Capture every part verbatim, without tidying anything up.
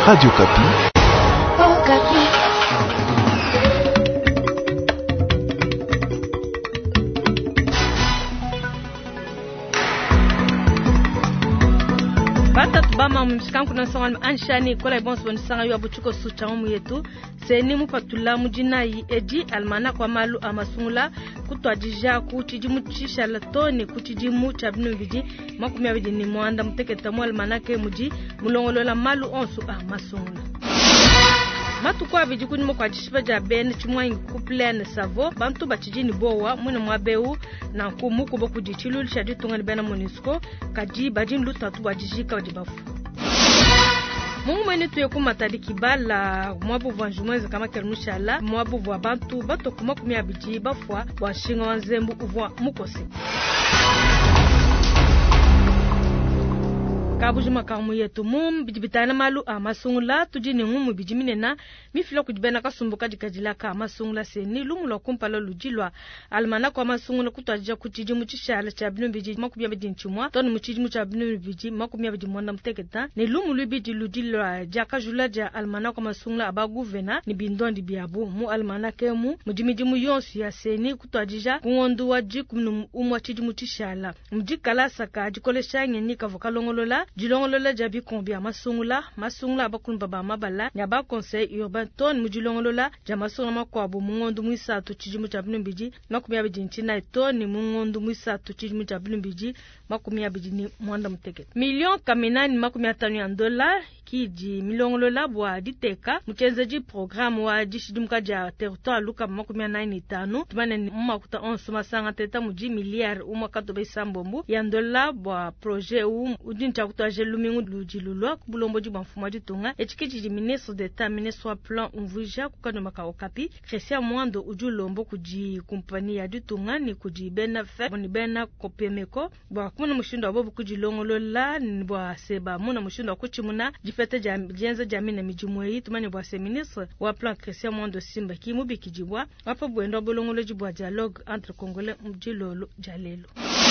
Radio Kapi. Oh, Kapi. Bata tubama mshikanku na sangwa anshani kola ibonso nisanga yu abuchuko sucha umu yetu seni mufatula mujina yi edi almana kwa malu amasungula kutwajija kuchijimu chisha latoni kuchijimu chabinu viji makumi abidi ni mwanda mteketa mu almana ke muji mulongolola malu onsu amasungula matu kwa vijikuni mo kwa jishiba ja ben chumwa couple savo bantu bachijini bowa muna mwabeu na kumuko boku dichilu shadi tungani bena monisco kaji bajin lutatu bajijika wajibafu mungu mwene tuye kumatadi kibala mwabu vanjumweze kama kermushala mwabu vwa bantu bato kuma kumia biji bafwa washinga wanzembu uvwa mukosi kabujuma kamu yetu mum bijibitana malu amasungula tujini ngumu bijiminena mifilo kujibena kasumbuka jikajila ka amasungula seni lumulo kumpalo lujilwa almana kwa amasungula kutwajija kuchijimu chishala chabinu biji makubia biji nchumwa toni muchijimu chabinu biji makubia biji mwanda mteketa ni lumulu biji lujilwa jaka julaja almana kwa amasungula abaguvena ni bindondi biabu mu almana kemu mujimijimu yonsu ya seni kutwajija kungondu wajikumnu umwa chijimu chishala mjikala saka jikolesha nyenika vokalongolola jilongolola jabi kombia masungula masungula abakun baba mabala nya ba conseil urbain ton mujilongolola jamasungula makwabu mungondu mwisa tuchijimu chabinu biji makumi abiji nchina ton mungondu mwisa tuchijimu chabinu biji makumi abiji ni mwanda mteketa milion kamenani makumi atanu ya dola kiji milongolola bwa diteka mchenzeji programu wa jishidumka ja territoire luka makumi nane tano tumane ni makuta onsu masanga teta muji miliard umakato besambombu ya dola bwa projet u udincha kutaje lumingu lujilulwa kubulombo ji bamfuma ditunga echikiji ji ministre d'etat ministre wa plan umvuja kukano makao kapi Christian Mwando ujulombo kuji kompani ya ditunga ni kuji bena fe boni bena kopemeko bwa kumuna mushindo abobu kuji longolola ni bwa seba muna mushindo kuchimuna jifete jam jenza jamina mijumwe tumani bwa se ministre wa plan Christian Mwando Simba kimu bikijibwa wapo bwendo bolongolo ji bwa dialogue entre congolais mjilolo jalelo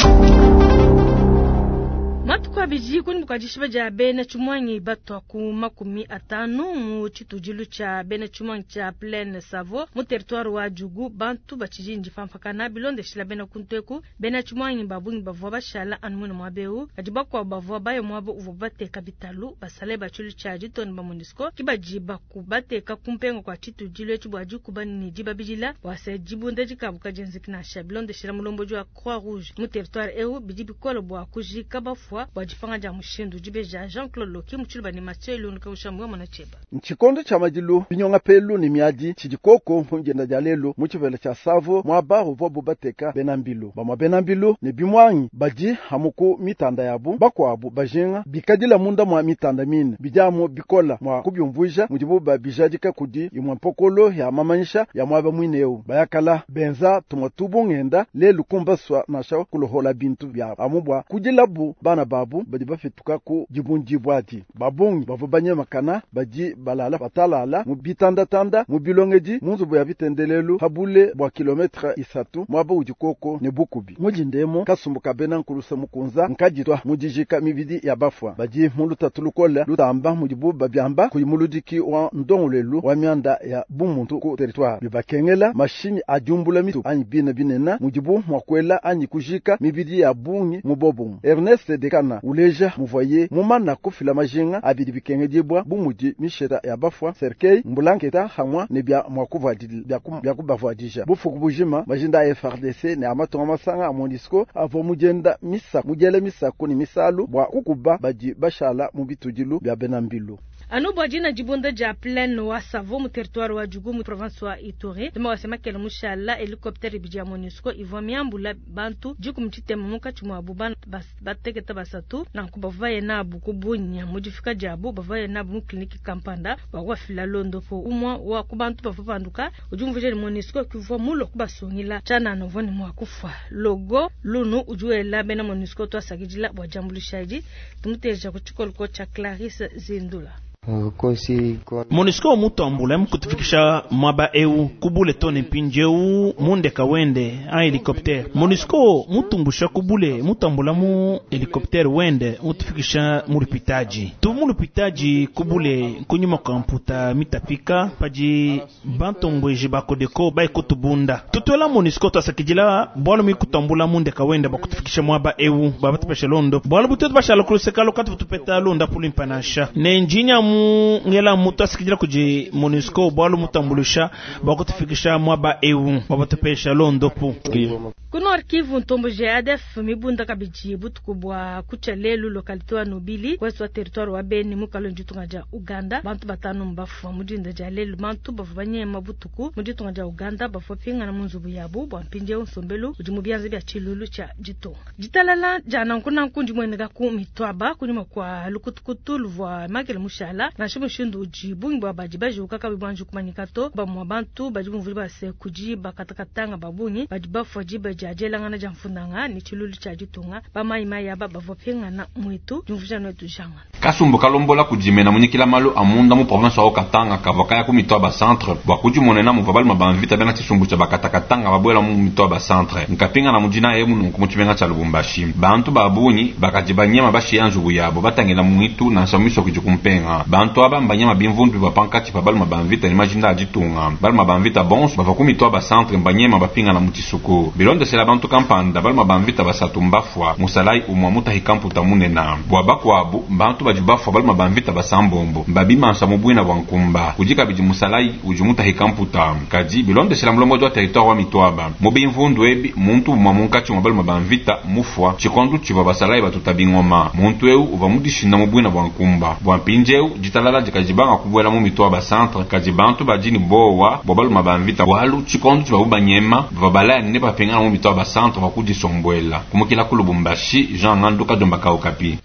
matukwa biji kuni bukajishiba ja bena chumwanyi batwa ku makumi atanu mu chitujilu cha bena chumwanyi cha pleine savo mu territoire wa jugu bantu bachijinji famfakana bilonde shila bena kunteku bena chumwanyi babungi bavwa bashala anmuna mwabeu kajiba kwa bavwa bayo mwabo uvobate kabitalu basale bachulu cha jitoni ba monisco kibajiba kubateka kumpengo kwa chitujilu echu bwaju kubani ni jiba bijila wase jibunde jikabuka jenzikina shabilonde shila mulombo jwa Croix Rouge mu territoire eu bijibi kolo bwa kujika bafwa wajifanga ja mushindu jibeja Jean-Claude Loki mchuluba ni machelu nukawushamwe mwanacheba nchikondo cha majilu binyonga pelu ni miaji chijikoko mjenda jalelo muchivele cha savo mwabahu vobu bateka benambilu bamwa benambilu ni bimwanyi baji hamuku mitanda yabu bakwabu bajenga bikadila munda mwa mitanda mine bijamo bikola mwa kubyumvuja mujibu babijajika kudi imwa mpokolo ya mamanyisha ya mwaba mwineu bayakala benza tumatubu ngenda lelu kumbaswa nasha kulohola bintu bya amubwa kujilabu bana babu badi bafituka ku jibunji bwati babungi bavubanye makana baji balala batalala mu bitanda tanda mu bilongeji munzu bya bitendelelu habule bwa kilometre isatu mwaba ujikoko ne bukubi mujindemo kasumbuka bena nkulusa mukunza nkajitwa mujijika mibidi ya bafwa baji muluta tulukola lutamba mujibu babyamba kuyimuludiki wa ndongolelu wa mianda ya bumuntu ku territoire bibakengela mashini ajumbula mitu anyi bina binena mujibu mwakwela anyi kujika mibidi ya bungi mubobu Ernest de Kana uleja muvoye mumana kufila majinga abidi bikengejebwa bumuji mishera ya bafwa serkei mbulanketa hamwa ne bya mwakuvadil bya kubavadija bufuku bujima majinda ya F R D C ne amatonga masanga a Monisco avo mujenda misa mujele misa kuni misalu bwa kukuba baji bashala mubitujilu bya benambilu anu bwajina jibonda ja pleine wa savo mu territoire wa jugu mu province wa Ituri dama wasema kele mushala helicopter bija Monisco ivamiambula bantu jiku mchitema muka chumwa buban bateketa basatu na kubavaye na bukubunya mujifika jabu bavaye na mu kliniki kampanda wa fila londo po umwa wa kubantu bafavanduka ujumvuje Monisco kivwa mulo kubasongila chana novoni mwa kufa logo lunu ujuela bena Monisco to asagijila bwa jambulishaji tumuteja kuchikolo cha Clarisse Zindula MONUSCO mutambula mkutufikisha mwaba eu kubule tone pinjeu munde kawende a helikopter. MONUSCO mutumbusha kubule mutambula mu helikopter wende mutufikisha mulipitaji tu mulipitaji kubule kunyuma kamputa mitapika paji bantombweje bakodeko baikotubunda tutwela MONUSCO tasakijila bwalo mikutambula munde kawende bakutufikisha mwaba eu babatupesha londo bwalo butetu bashala kusekalo katu tupeta londa pulimpanasha ne njinya mu ngela mutu asikijila kuji MONUSCO bwalo mutambulisha bakutufikisha mwaba eu babatupesha londo pu kuno arkivu ntombo je A D F mibunda kabiji butukubwa kuchelelu lokalite wa Nobili kwesu wa territoire wa Beni mukalo njitunga ja Uganda bantu batanu mbafu mujinda ja lelu bantu bavanye mabutuku mujinda ja Uganda bafopinga na munzubu yabu bwampinje unsombelu ujimubyanze bya chilulu cha jitonga jitalala jana nkuna nkundi mwenega ku mitwaba kunyuma kwa lukutukutu luvwa magele mushala na shimushindu ujibungi bwa bajibaje ukaka bwanju kumanyikato ba mwabantu bajibumvuli base kuji bakatakatanga babunyi bajibafu jiba jajela ngana jamfunanga ni chilulu cha jitonga ba mai mai yaba bavopinga na mwitu jumvuja no tujanga kasumbu kalombola kujimena munyikila malu amunda mu province wa Katanga kavakaya ku mitwaba centre bwa kujimonena mu vabali mabamvita benga tisumbu cha bakatakatanga babwela mu mitwaba centre nkapinga na mujina yemu nkumuchibenga cha Lubumbashi bantu babunyi bakajibanyema bashi yanju yabo batangena mwitu na samisho kujikumpenga bantu aba mbanyema bimvundu bapankati babali mabamvita imagine ajitunga bali mabamvita bons bavakumi mitwaba centre mbanyema bapinga na mutisuko bilonde sela bantu kampanda bali mabamvita basatu mbafwa musalai umwa mutahikampu tamunena bwabakwa abu bantu bajibafwa bali mabamvita basambombo mbabima nsamubwina bwankumba kujika biji musalai ujumuta hikamputa kaji bilonde sela mlongo wa territoire wa mitwaba mubimvundu ebi muntu umwa munkati mabali mabamvita mufwa chikondu chiva basalai batutabingoma muntu eu uva mudishinda mubwina bwankumba bwampinjeu jitalala jikajibanga kubwela mu mitwaba centre kaji bantu bajini bowa bobali mabamvita walu chikondu chiva ubanyema vabala ne bapengana mu mitwaba centre bakujisombwela kumukila ku Lubumbashi Jean Nganduka Dombaka Okapi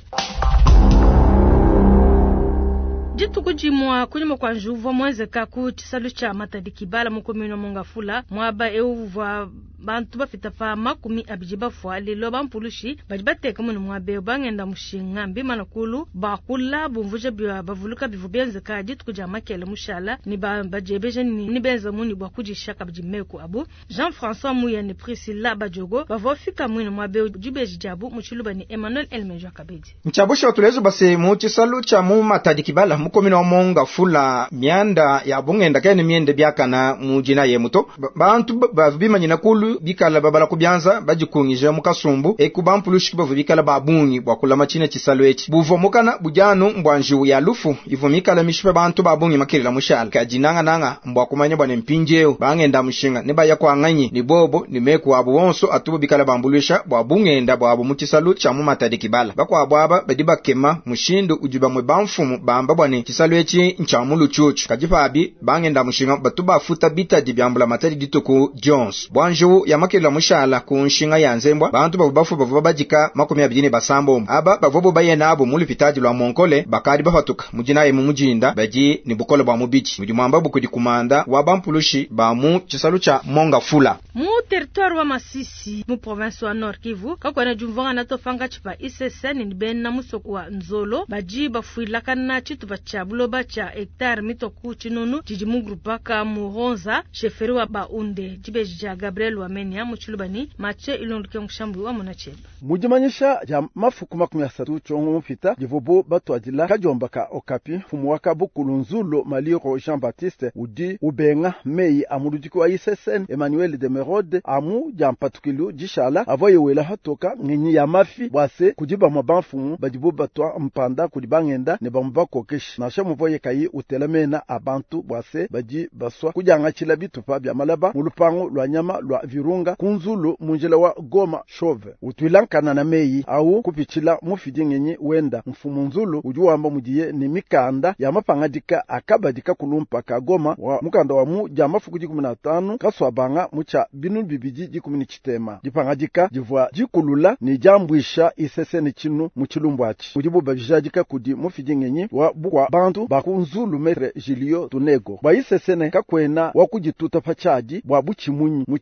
jitukujimwa kunyuma kwa njuvo mweze kaku chisalu cha Matadi Kibala mukomino Mongafula mwaba euva bantu bafita pa makumi abijibafwa lelo bampulushi bajibateka muno mwabe bangenda mushinga mbima nakulu bakula bumvuje bya bavuluka bivubenze ka jitukuja makele mushala ni ba bajebeje ni nibenza muni bwa kujishaka bijimeko abu Jean-François Muya ni Priscilla Bajogo bavofika muno mwabe jibeje jabu muchiluba ni Emmanuel Elmenjo Kabedi mchabusha watulezo base mu chisalu cha mu Matadi Kibala mukomino Mongafula mianda ya bungenda kene miende byakana mujina yemuto bantu bavibimanye nakulu bikala babala kubyanza bajikungije mukasumbu ekubampulushi bavubikala babungi bwakula machina chisalo echi buvomokana bujano mbwanju ya lufu ivomikala mishipe bantu babungi makirila mushala kajinanga nanga mbwakumanya bwane mpinjeo bangenda mushinga neba yakwanganyi ni bobo ni meku abo wonso atubo bikala bambulisha bwabungenda bwabo muchisalo cha mu Matadi Kibala bakwa bwaba badiba kema mushindo ujiba mwe bamfumu bamba bwane chisalo echi nchamulu chuchu kajipabi bangenda mushinga batuba futa bita dibyambula Matadi Ditoko Jones bwanju ya makela mushala kunshinga yanzembwa bantu bavubafu bavuba bajika makumi abiri basambo aba bavobo bayena abo muli pitaji lwa Monkole bakari bafatuka mujinaye mu mujinda baji ni bukole bwa mubichi mujimwamba bukudi kumanda wa bampulushi ba mu chisalu cha Mongafula mu territoire wa Masisi mu province wa Nord Kivu kakwana jumvanga na tofanga chipa I C S N ni ben na musoko wa Nzolo baji bafuila kana chitu bacha buloba cha hectare mitoku chinunu jijimu grupa ka Muronza sheferi wa Baunde jibeji ja Gabriel wa Menia muchulubani mache ilonduke nkushambu wa munacheba mujimanyisha ya mafuku makumi asatu chongo mfita jivobo batu ajila kajombaka Okapi fumuwaka bukulunzulo maliro Jean Baptiste udi ubenga mei amudujiko wa I C S N Emmanuel de Merode amu jampatukilu jishala avoye wela hatoka nginyi ya mafi bwase kujiba mabanfumu bajibo batwa mpanda kudibangenda ne bamubako keshi na shamu voye kayi utelamena abantu bwase baji baswa kujanga chila bitupa bya malaba mulupango lwa nyama lwa virunga kunzulu munjela wa Goma Chove utwilankana na mei au kupichila mufidi ngenyi wenda mfumu nzulu ujuwamba mujiye ni mikanda ya mapangadika akabadika kulumpa ka Goma wa mukanda wa mu jamafuku kumi na tano kaswabanga mucha binu bibiji jikumi ni chitema jipangadika jivwa jikulula ni jambwisha iseseni chinu muchilumbwachi ujibu babijajika kudi mufidi ngenyi wa bukwa bantu bakunzulu metre Julio Tunego ba isesene kakwena wakujituta pachaji bwa buchimunyi muchine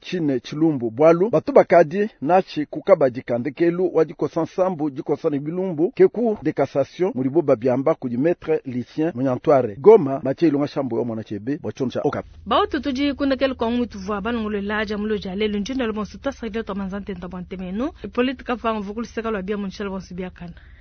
chilumbu bwalu batu bakadi nachi kukaba jikandekelu wadikosa nsambu jikosa ni bilumbu ke cour de cassation mulibo babyamba kudi maître Lucien Munyantoire Goma Mathieu Ilunga Shambo yo mwana chebe bwachoncha okap bao tutuji kundekelu kwa ngumi tuvuwa banungulu laja mulo jalelu njino limo suta sakile to manzante ntabante menu politika fangu vukulu seka lwa bia munchele bonsi bia kana